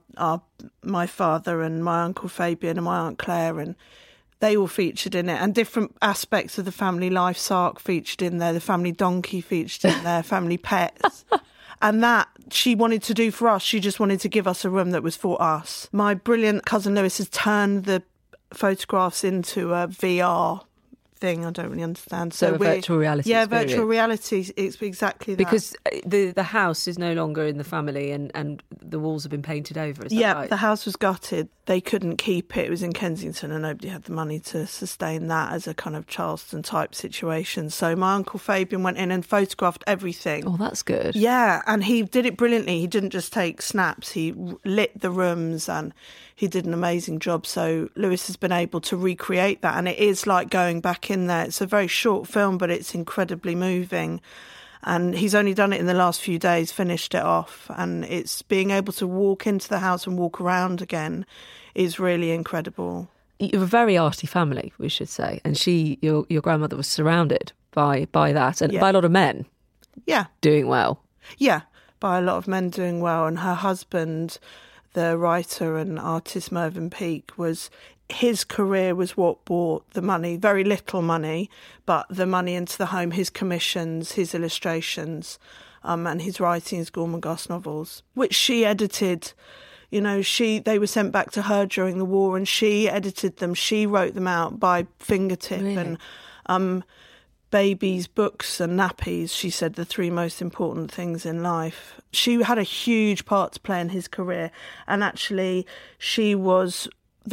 Speaker 8: my father and my Uncle Fabian and my Aunt Claire, and they all featured in it. And different aspects of the family life, Sark featured in there, the family donkey featured in there, family pets. And that she wanted to do for us. She just wanted to give us a room that was for us. My brilliant cousin Lewis has turned the photographs into a VR thing. I don't really understand.
Speaker 4: So a virtual reality experience.
Speaker 8: Virtual reality. It's exactly that.
Speaker 4: Because the house is no longer in the family and the walls have been painted over, is that right?
Speaker 8: Yeah, the house was gutted. They couldn't keep it. It was in Kensington and nobody had the money to sustain that as a kind of Charleston type situation. So my Uncle Fabian went in and photographed everything.
Speaker 4: Oh, that's good.
Speaker 8: Yeah, and he did it brilliantly. He didn't just take snaps. He lit the rooms and he did an amazing job. So Lewis has been able to recreate that, and it is like going back in there. It's a very short film, but it's incredibly moving. And he's only done it in the last few days, finished it off. And it's being able to walk into the house and walk around again is really incredible.
Speaker 4: You're a very arty family, we should say. And your grandmother was surrounded by that and by a lot of men.
Speaker 8: Yeah.
Speaker 4: Doing well.
Speaker 8: Yeah, by a lot of men doing well. And her husband, the writer and artist Mervyn Peake, his career was what brought the money, very little money, but the money into the home, his commissions, his illustrations, and his writing, his Gormenghast novels, which she edited. You know, they were sent back to her during the war and she edited them. She wrote them out by fingertip. Really? And babies, books and nappies, she said, the three most important things in life. She had a huge part to play in his career. And actually, she was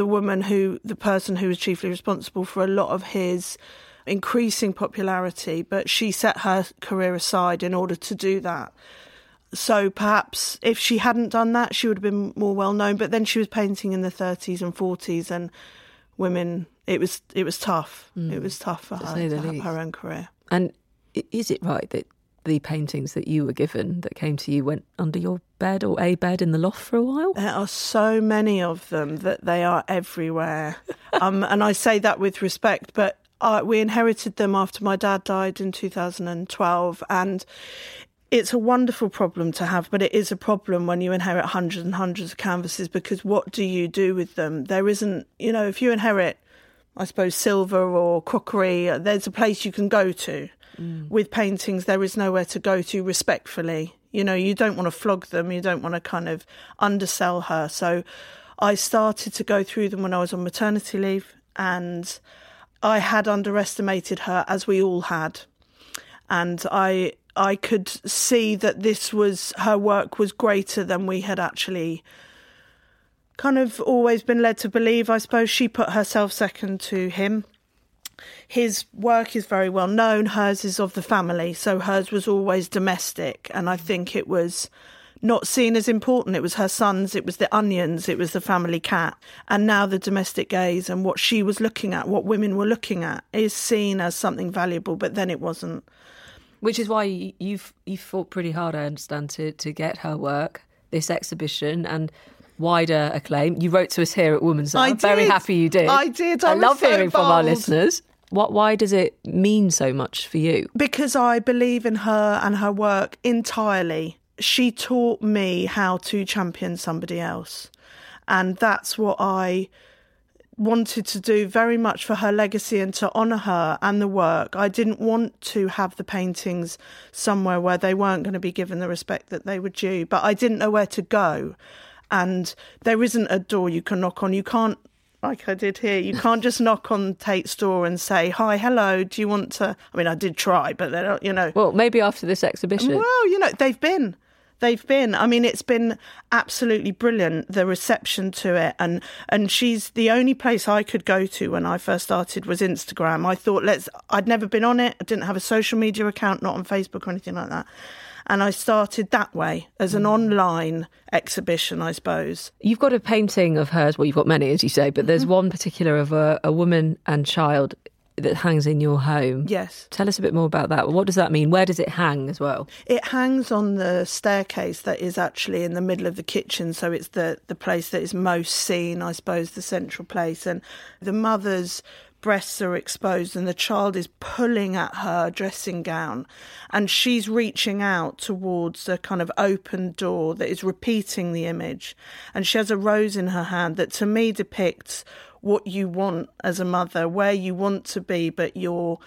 Speaker 8: the person who was chiefly responsible for a lot of his increasing popularity, but she set her career aside in order to do that. So perhaps if she hadn't done that, she would have been more well known. But then she was painting in the 30s and 40s, and women, it was tough. It was tough for her to have her own career.
Speaker 4: And is it right that the paintings that you were given that came to you went under your bed or a bed in the loft for a while?
Speaker 8: There are so many of them that they are everywhere. And I say that with respect, but we inherited them after my dad died in 2012, and it's a wonderful problem to have, but it is a problem when you inherit hundreds and hundreds of canvases, because what do you do with them? There isn't, if you inherit, I suppose, silver or crockery, there's a place you can go to. With paintings, there is nowhere to go to respectfully. You don't want to flog them. You don't want to kind of undersell her. So I started to go through them when I was on maternity leave, and I had underestimated her, as we all had. And I could see that her work was greater than we had actually kind of always been led to believe, I suppose, she put herself second to him. His work is very well known. Hers is of the family, so hers was always domestic. And I think it was not seen as important. It was her sons, it was the Onions, it was the family cat. And now the domestic gaze and what she was looking at, what women were looking at, is seen as something valuable, but then it wasn't.
Speaker 4: Which is why you've fought pretty hard, I understand, to get her work, this exhibition, and wider acclaim. You wrote to us here at Woman's Hour. I'm very happy you did.
Speaker 8: I did.
Speaker 4: I love
Speaker 8: so
Speaker 4: hearing
Speaker 8: bold.
Speaker 4: from our listeners. Why does it mean so much for you?
Speaker 8: Because I believe in her and her work entirely. She taught me how to champion somebody else. And that's what I wanted to do very much for her legacy and to honour her and the work. I didn't want to have the paintings somewhere where they weren't going to be given the respect that they were due, but I didn't know where to go. And there isn't a door you can knock on. You can't, like I did here, you can't just knock on Tate's door and say, hi, hello, do you want to... I mean, I did try, but they're not, you know...
Speaker 4: Well, maybe after this exhibition.
Speaker 8: Well, you know, they've been. I mean, it's been absolutely brilliant, the reception to it. And she's the only place I could go to when I first started was Instagram. I thought, I'd never been on it. I didn't have a social media account, not on Facebook or anything like that. And I started that way as an online exhibition, I suppose. You've
Speaker 4: got a painting of hers. Well, you've got many, as you say, but there's one particular of a woman and child that hangs in your home.
Speaker 8: Yes.
Speaker 4: Tell us a bit more about that. What does that mean? Where does it hang as well?
Speaker 8: It hangs on the staircase that is actually in the middle of the kitchen. So it's the place that is most seen, I suppose, the central place. And the mother's breasts are exposed and the child is pulling at her dressing gown and she's reaching out towards a kind of open door that is repeating the image. And she has a rose in her hand that to me depicts what you want as a mother, where you want to be, but you're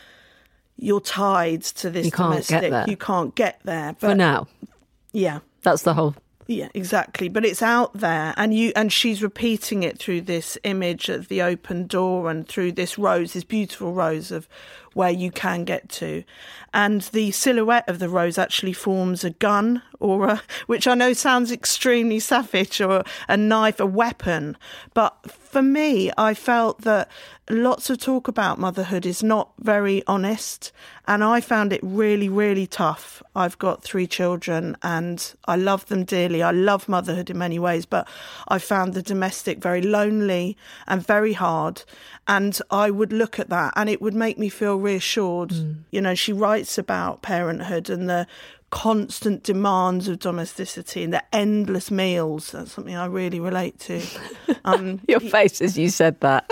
Speaker 8: tied to this domestic. You can't get there. But,
Speaker 4: for now.
Speaker 8: Yeah.
Speaker 4: That's the whole...
Speaker 8: Yeah, exactly. But it's out there and she's repeating it through this image of the open door and through this rose, this beautiful rose of where you can get to. And the silhouette of the rose actually forms a gun which I know sounds extremely savage, or a knife, a weapon. But for me, I felt that lots of talk about motherhood is not very honest. And I found it really, really tough. I've got 3 children and I love them dearly. I love motherhood in many ways, but I found the domestic very lonely and very hard. And I would look at that and it would make me feel reassured. You know, she writes about parenthood and the constant demands of domesticity and the endless meals. That's something I really relate to.
Speaker 4: Your face as you said that.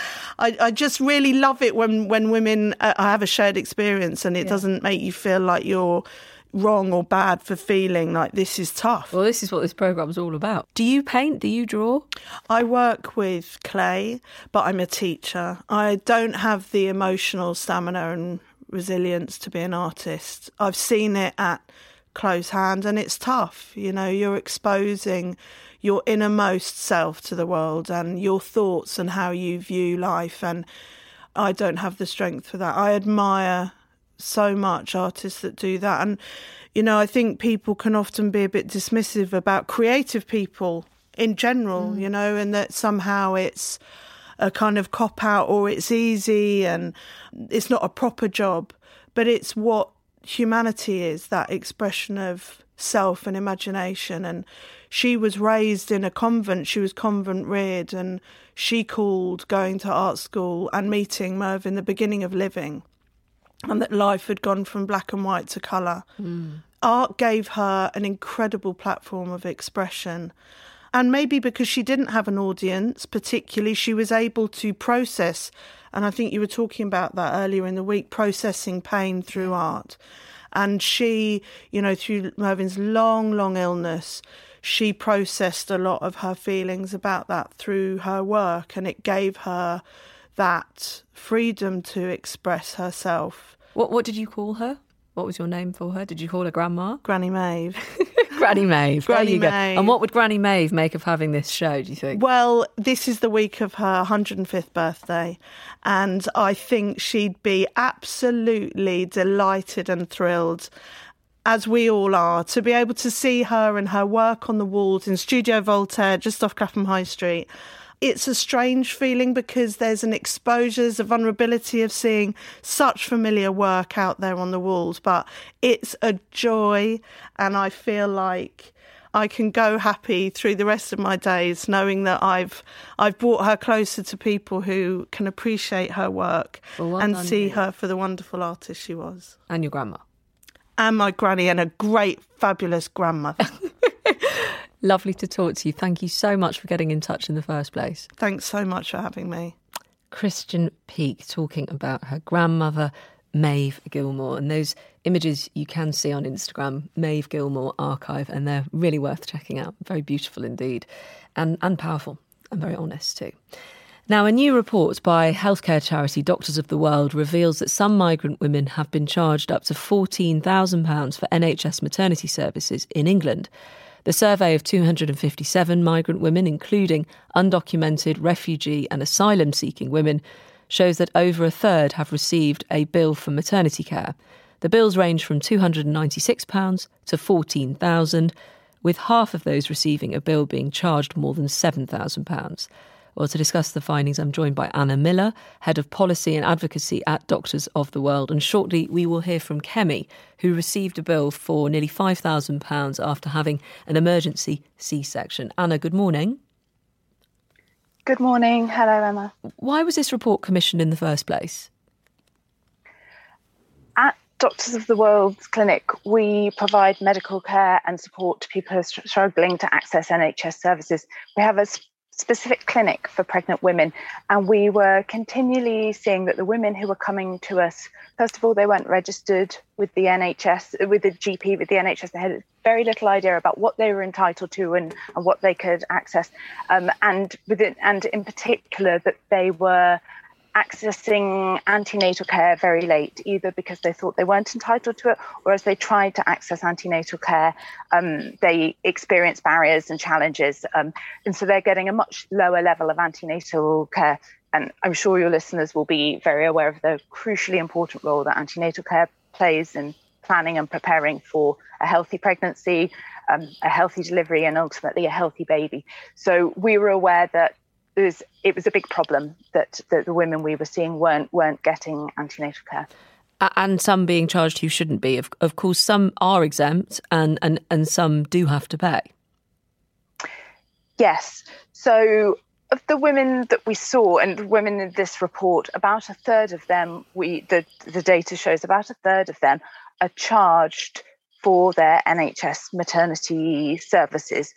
Speaker 8: I just really love it when women have a shared experience and it doesn't make you feel like you're wrong or bad for feeling like this is tough.
Speaker 4: Well, this is what this programme's all about. Do you paint? Do you draw?
Speaker 8: I work with clay, but I'm a teacher. I don't have the emotional stamina and resilience to be an artist. I've seen it at close hand and it's tough. You know, you're exposing your innermost self to the world and your thoughts and how you view life, and I don't have the strength for that. I admire so much artists that do that, and you know, I think people can often be a bit dismissive about creative people in general, you know, and that somehow it's a kind of cop-out or it's easy and it's not a proper job, but it's what humanity is, that expression of self and imagination. And she was raised in a convent, she was convent reared, and she called going to art school and meeting Mervyn the beginning of living, and that life had gone from black and white to colour. Art gave her an incredible platform of expression. And maybe because she didn't have an audience, particularly, she was able to process, and I think you were talking about that earlier in the week, processing pain through art. And she, you know, through Mervyn's long, long illness, she processed a lot of her feelings about that through her work, and it gave her that freedom to express herself.
Speaker 4: What did you call her? What was your name for her? Did you call her Grandma?
Speaker 8: Granny Maeve.
Speaker 4: Granny Maeve.
Speaker 8: Granny
Speaker 4: there you go.
Speaker 8: Maeve.
Speaker 4: And what would Granny Maeve make of having this show, do you think?
Speaker 8: Well, this is the week of her 105th birthday, and I think she'd be absolutely delighted and thrilled. as we all are, to be able to see her and her work on the walls in Studio Voltaire, just off Clapham High Street. It's a strange feeling because there's an exposure, there's a vulnerability of seeing such familiar work out there on the walls, but it's a joy, and I feel like I can go happy through the rest of my days knowing that I've brought her closer to people who can appreciate her work and see her for the wonderful artist she was.
Speaker 4: And your grandma.
Speaker 8: And my granny, and a great, fabulous grandmother.
Speaker 4: Lovely to talk to you. Thank you so much for getting in touch in the first place.
Speaker 8: Thanks so much for having me.
Speaker 4: Christian Peake talking about her grandmother, Maeve Gilmore. And those images you can see on Instagram, Maeve Gilmore Archive, and they're really worth checking out. Very beautiful indeed, and powerful, and very honest too. Now, a new report by healthcare charity Doctors of the World reveals that some migrant women have been charged up to £14,000 for NHS maternity services in England. The survey of 257 migrant women, including undocumented, refugee and asylum-seeking women, shows that over a third have received a bill for maternity care. The bills range from £296 to £14,000, with half of those receiving a bill being charged more than £7,000. Well, to discuss the findings, I'm joined by Anna Miller, Head of Policy and Advocacy at Doctors of the World. And shortly, we will hear from Kemi, who received a bill for nearly £5,000 after having an emergency C-section. Anna, good morning.
Speaker 9: Good morning. Hello, Emma.
Speaker 4: Why was this report commissioned in the first place?
Speaker 9: At Doctors of the World's clinic, we provide medical care and support to people who are struggling to access NHS services. We have a specific clinic for pregnant women, and we were continually seeing that the women who were coming to us, first of all, they weren't registered with the NHS, with the GP, with the NHS. They had very little idea about what they were entitled to and what they could access, and in particular that they were accessing antenatal care very late, either because they thought they weren't entitled to it, or as they tried to access antenatal care, they experienced barriers and challenges. And so they're getting a much lower level of antenatal care. And I'm sure your listeners will be very aware of the crucially important role that antenatal care plays in planning and preparing for a healthy pregnancy, a healthy delivery, and ultimately a healthy baby. So we were aware that it was a big problem that the women we were seeing weren't getting antenatal care.
Speaker 4: And some being charged who shouldn't be. Of course, some are exempt and some do have to pay.
Speaker 9: Yes. So of the women that we saw, and the women in this report, about a third of them, the data shows about a third of them are charged for their NHS maternity services.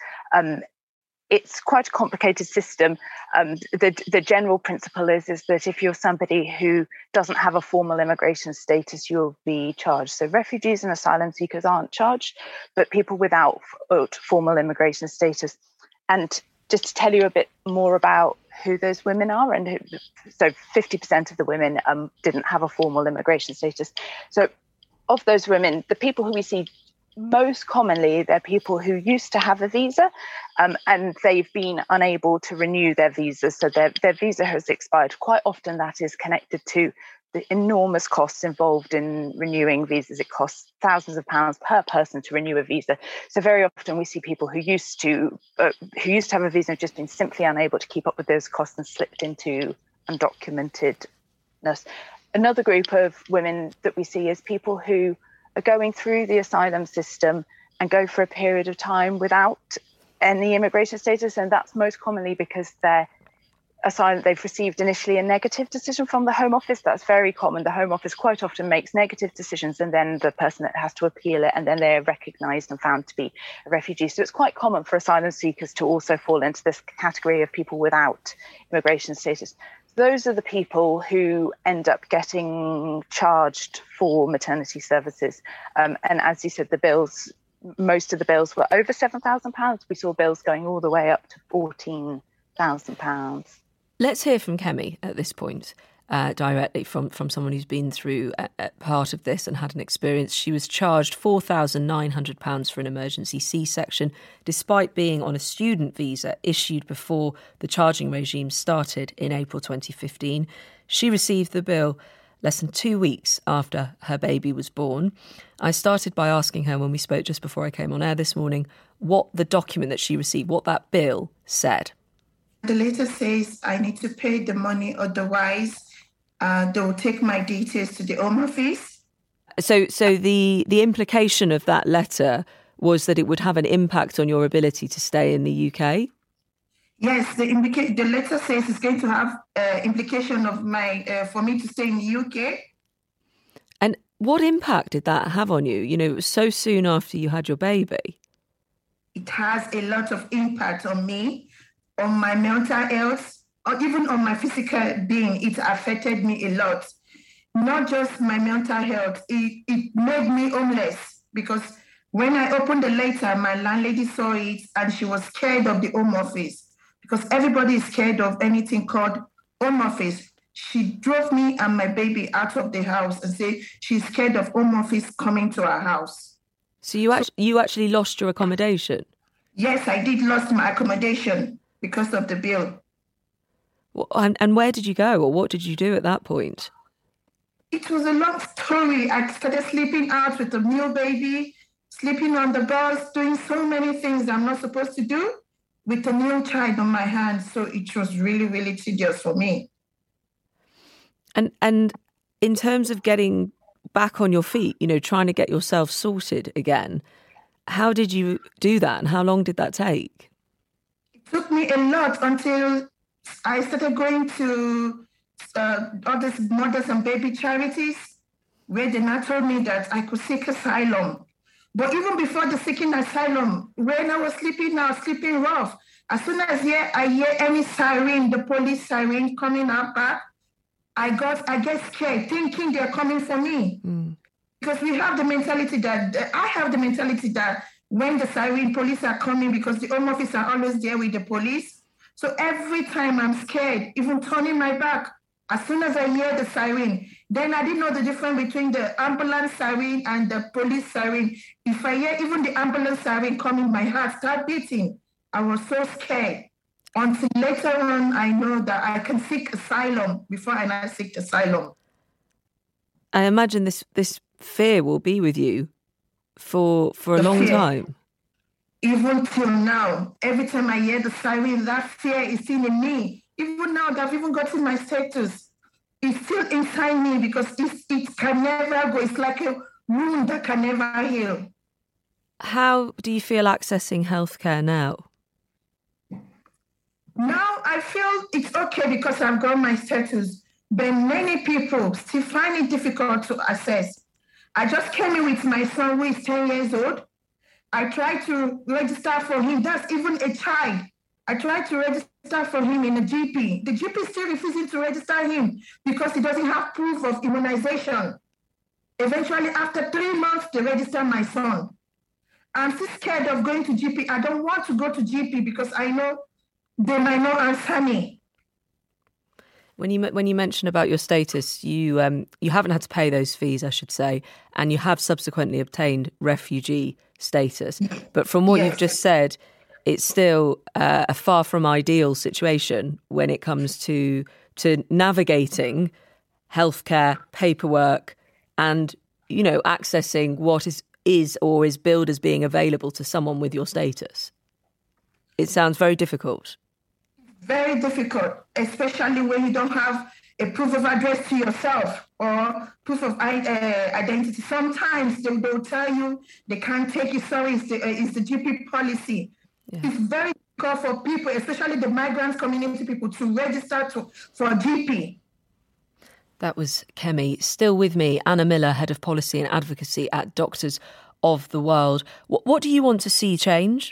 Speaker 9: It's quite a complicated system. The general principle is that if you're somebody who doesn't have a formal immigration status, you'll be charged. So refugees and asylum seekers aren't charged, but people without formal immigration status. And just to tell you a bit more about who those women are, so 50% of the women didn't have a formal immigration status. So of those women, the people who we see most commonly, they're people who used to have a visa and they've been unable to renew their visa. So their visa has expired. Quite often that is connected to the enormous costs involved in renewing visas. It costs thousands of pounds per person to renew a visa. So very often we see people who used to have a visa and just been simply unable to keep up with those costs and slipped into undocumentedness. Another group of women that we see is people who are going through the asylum system and go for a period of time without any immigration status, and that's most commonly because they've received initially a negative decision from the Home Office. That's very common. The Home Office quite often makes negative decisions, and then the person that has to appeal it, and then they're recognised and found to be a refugee. So it's quite common for asylum seekers to also fall into this category of people without immigration status. Those are the people who end up getting charged for maternity services. And as you said, most of the bills were over £7,000. We saw bills going all the way up to £14,000.
Speaker 4: Let's hear from Kemi at this point, directly from someone who's been through a part of this and had an experience. She was charged £4,900 for an emergency C-section, despite being on a student visa issued before the charging regime started in April 2015. She received the bill less than 2 weeks after her baby was born. I started by asking her when we spoke just before I came on air this morning what the document that she received, what that bill said.
Speaker 10: The letter says I need to pay the money, otherwise they will take my details to the Home Office.
Speaker 4: So the implication of that letter was that it would have an impact on your ability to stay in the UK?
Speaker 10: Yes, the letter says it's going to have implication of for me to stay in the UK.
Speaker 4: And what impact did that have on you? You know, it was so soon after you had your baby.
Speaker 10: It has a lot of impact on me, on my mental health, or even on my physical being. It affected me a lot. Not just my mental health, it made me homeless, because when I opened the letter, my landlady saw it and she was scared of the Home Office, because everybody is scared of anything called Home Office. She drove me and my baby out of the house and said she's scared of Home Office coming to our house.
Speaker 4: So you actually lost your accommodation?
Speaker 10: Yes, I did lost my accommodation because of the bill.
Speaker 4: And where did you go, or what did you do at that point?
Speaker 10: It was a long story. I started sleeping out with a new baby, sleeping on the bus, doing so many things I'm not supposed to do with a new child on my hands. So it was really, really tedious for me.
Speaker 4: And in terms of getting back on your feet, you know, trying to get yourself sorted again, how did you do that and how long did that take?
Speaker 10: It took me a lot until I started going to all these mothers and baby charities, where they now told me that I could seek asylum. But even before the seeking asylum, when I was sleeping rough, as soon as I hear any siren, the police siren coming up back, I get scared, thinking they're coming for me. Because we have the mentality that, I have the mentality that when the siren police are coming, because the Home Office are always there with the police. So every time I'm scared, even turning my back, as soon as I hear the siren, then I didn't know the difference between the ambulance siren and the police siren. If I hear even the ambulance siren coming, my heart started beating. I was so scared. Until later on, I know that I can seek asylum before I seek asylum.
Speaker 4: I imagine this fear will be with you for a long time.
Speaker 10: Even till now, every time I hear the siren, that fear is still in me. Even now that I've even gotten my status, it's still inside me, because it can never go. It's like a wound that can never heal.
Speaker 4: How do you feel accessing healthcare now?
Speaker 10: Now I feel it's okay because I've got my status, but many people still find it difficult to access. I just came in with my son who is 10 years old. I tried to register for him. That's even a child. I tried to register for him in a GP. The GP is still refusing to register him because he doesn't have proof of immunization. Eventually, after 3 months, they register my son. I'm still scared of going to GP. I don't want to go to GP because I know they might not answer me.
Speaker 4: When you mention about your status, you haven't had to pay those fees, I should say, and you have subsequently obtained refugee status. But from what you've just said, it's still a far from ideal situation when it comes to navigating healthcare, paperwork, and, you know, accessing what is billed as being available to someone with your status. It sounds very difficult.
Speaker 10: Very difficult, especially when you don't have a proof of address to yourself or proof of identity. Sometimes they'll tell you they can't take you. Sorry, it's the GP policy. Yeah. It's very difficult for people, especially the migrant community people, to register for a GP.
Speaker 4: That was Kemi. Still with me, Anna Miller, Head of Policy and Advocacy at Doctors of the World. What do you want to see change?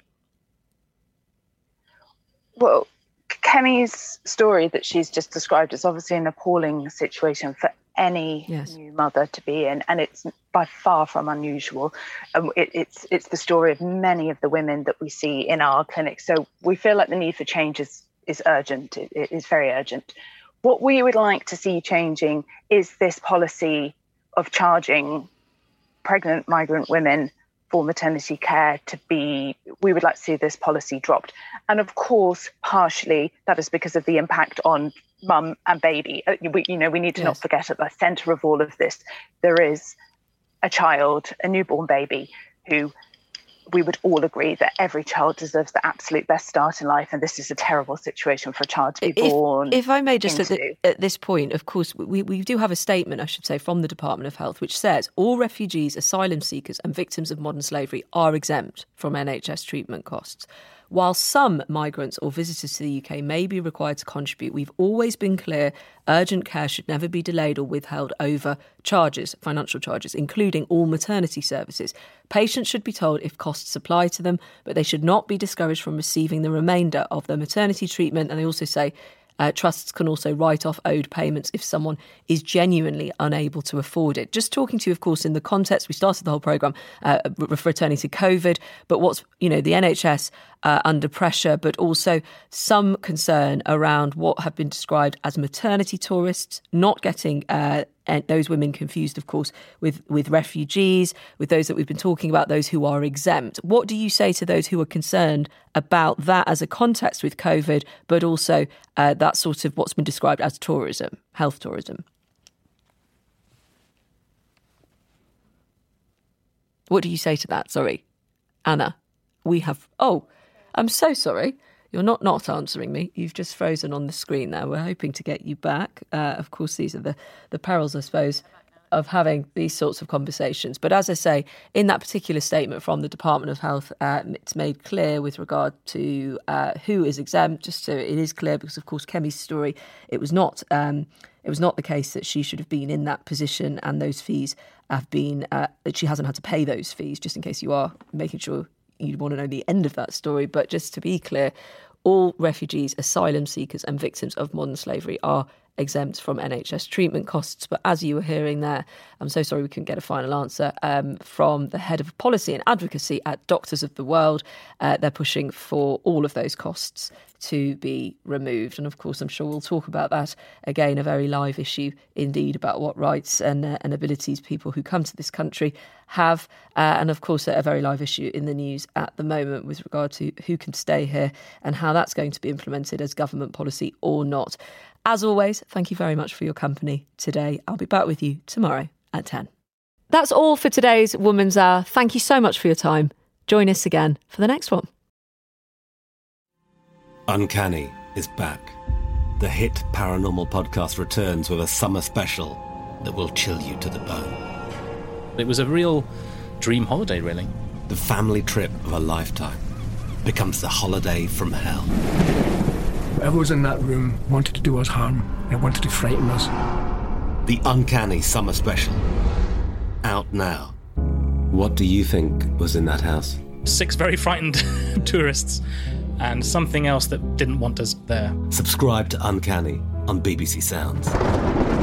Speaker 9: Well, Kemi's story that she's just described is obviously an appalling situation for any new mother to be in, and it's by far from unusual. It's the story of many of the women that we see in our clinics. So we feel like the need for change is urgent. It is very urgent. What we would like to see changing is this policy of charging pregnant migrant women for maternity care we would like to see this policy dropped. And of course, partially that is because of the impact on mum and baby. We need to not forget at the centre of all of this, there is a child, a newborn baby, who we would all agree that every child deserves the absolute best start in life, and this is a terrible situation for a child to be born.
Speaker 4: If I may just at this point, of course, we do have a statement, I should say, from the Department of Health, which says all refugees, asylum seekers and victims of modern slavery are exempt from NHS treatment costs. While some migrants or visitors to the UK may be required to contribute, we've always been clear urgent care should never be delayed or withheld over financial charges, including all maternity services. Patients should be told if costs apply to them, but they should not be discouraged from receiving the remainder of their maternity treatment. And they also say trusts can also write off owed payments if someone is genuinely unable to afford it. Just talking to you, of course, in the context, we started the whole programme returning to COVID, but what's, the NHS under pressure, but also some concern around what have been described as maternity tourists, not getting those women confused, of course, with refugees, with those that we've been talking about, those who are exempt. What do you say to those who are concerned about that as a context with COVID, but also that sort of what's been described as tourism, health tourism? What do you say to that? Sorry, Anna, I'm so sorry. You're not answering me. You've just frozen on the screen there. We're hoping to get you back. Of course, these are the perils, I suppose, of having these sorts of conversations. But as I say, in that particular statement from the Department of Health, it's made clear with regard to who is exempt, just so it is clear, because, of course, Kemi's story, it was not the case that she should have been in that position, and those fees have been, that she hasn't had to pay those fees, just in case you are making sure you want to know the end of that story. But just to be clear, all refugees, asylum seekers and victims of modern slavery are exempt from NHS treatment costs. But as you were hearing there, I'm so sorry we couldn't get a final answer from the head of policy and advocacy at Doctors of the World. They're pushing for all of those costs to be removed. And of course, I'm sure we'll talk about that again, a very live issue indeed, about what rights and abilities people who come to this country have. And of course, a very live issue in the news at the moment with regard to who can stay here and how that's going to be implemented as government policy or not. As always, thank you very much for your company today. I'll be back with you tomorrow at 10. That's all for today's Woman's Hour. Thank you so much for your time. Join us again for the next one.
Speaker 11: Uncanny is back. The hit paranormal podcast returns with a summer special that will chill you to the bone.
Speaker 12: It was a real dream holiday, really.
Speaker 11: The family trip of a lifetime becomes the holiday from hell.
Speaker 13: Whoever was in that room wanted to do us harm. They wanted to frighten us.
Speaker 11: The Uncanny Summer Special. Out now. What do you think was in that house?
Speaker 12: 6 very frightened tourists and something else that didn't want us there.
Speaker 11: Subscribe to Uncanny on BBC Sounds.